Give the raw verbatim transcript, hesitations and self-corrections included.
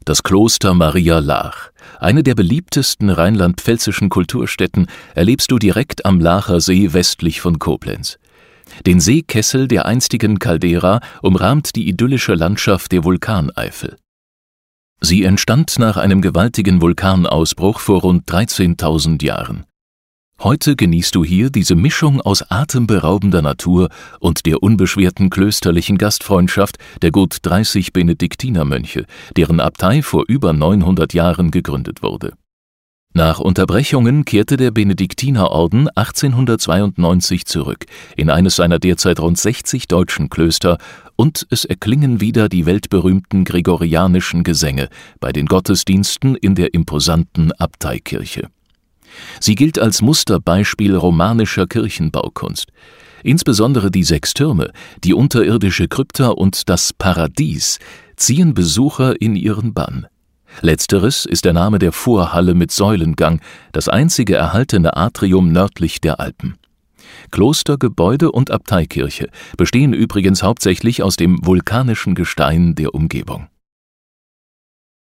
Das Kloster Maria Laach, eine der beliebtesten rheinland-pfälzischen Kulturstätten, erlebst du direkt am Laacher See westlich von Koblenz. Den Seekessel der einstigen Caldera umrahmt die idyllische Landschaft der Vulkaneifel. Sie entstand nach einem gewaltigen Vulkanausbruch vor rund dreizehntausend Jahren. Heute genießt du hier diese Mischung aus atemberaubender Natur und der unbeschwerten klösterlichen Gastfreundschaft der gut dreißig Benediktinermönche, deren Abtei vor über neunhundert Jahren gegründet wurde. Nach Unterbrechungen kehrte der Benediktinerorden achtzehnhundertzweiundneunzig zurück in eines seiner derzeit rund sechzig deutschen Klöster, und es erklingen wieder die weltberühmten gregorianischen Gesänge bei den Gottesdiensten in der imposanten Abteikirche. Sie gilt als Musterbeispiel romanischer Kirchenbaukunst. Insbesondere die sechs Türme, die unterirdische Krypta und das Paradies ziehen Besucher in ihren Bann. Letzteres ist der Name der Vorhalle mit Säulengang, das einzige erhaltene Atrium nördlich der Alpen. Kloster, Gebäude und Abteikirche bestehen übrigens hauptsächlich aus dem vulkanischen Gestein der Umgebung.